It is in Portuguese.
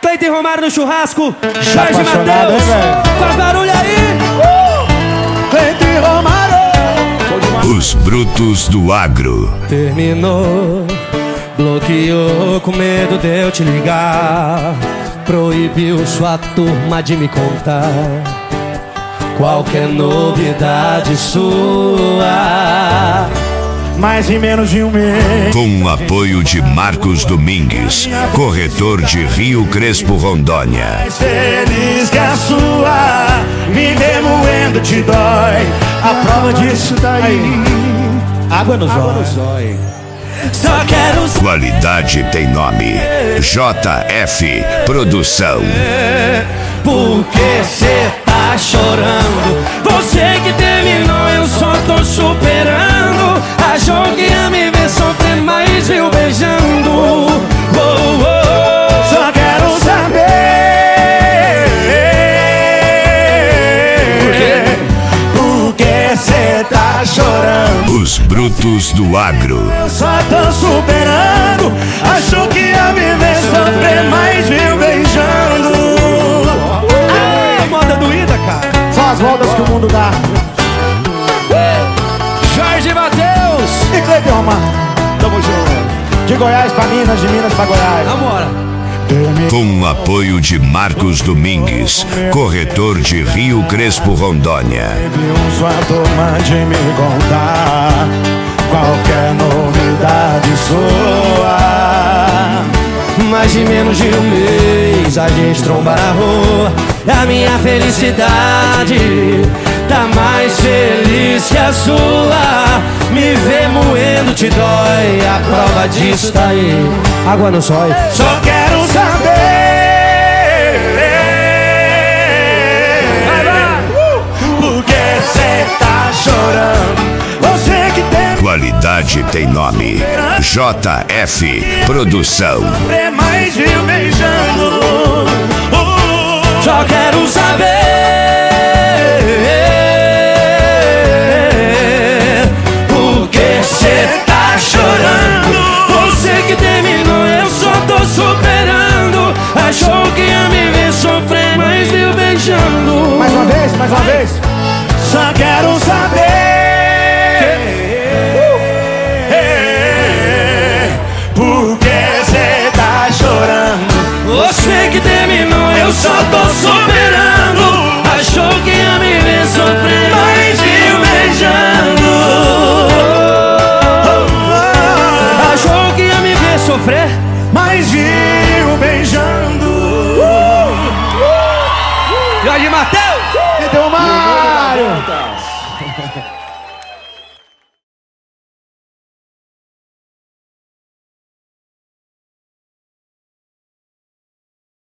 Cleiton Romário no churrasco, Jorge Matheus, faz barulho aí. Cleiton Romário. Os brutos do agro. Terminou, bloqueou com medo de eu te ligar, proibiu sua turma de me contar qualquer novidade sua. Mas em menos de um mês, Com o apoio de Marcos Domingues, corretor de Rio Crespo, Rondônia. mais feliz que a sua, me remoendo te dói. A prova disso daí, água nos olhos. Só quero Qualidade tem nome. JF Produção. por que cê tá chorando? Você que terminou, eu só tô superando. Achou que ia me ver sofrer, mas viu beijando. Oh, oh. Só quero saber por que cê tá chorando. Os brutos do agro. Eu só tô superando. Achou que ia me ver sofrer, mas viu beijando. A moda doída, cara. São as voltas que o mundo dá. Jorge Matheus. E Cleiton Romário, tamo junto. De Goiás pra Minas, de Minas pra Goiás. Namora. Com o apoio de Marcos Domingues, corretor de Rio Crespo, Rondônia. Sua turma de me contar qualquer novidade sua. Mais de menos de um mês a gente tromba na rua. A minha felicidade tá mais feliz que a sua. Me ver moendo te dói, a prova disso tá aí. Água no zóio. Só quero saber por que cê tá chorando. Você que tem Qualidade tem nome. JF Produção. mais viu beijando. Só quero saber por que cê tá chorando. Você que terminou, eu só tô superando. Achou que ia me ver sofrer, mas viu beijando. Mais uma vez, mais uma vez. Só quero saber por que cê tá chorando. Você que terminou, eu só tô superando. Achou que ia me ver sofrer, mas viu beijando. Achou que ia me ver sofrer, Mas viu beijando. Jorge Matheus. Cleiton Romário.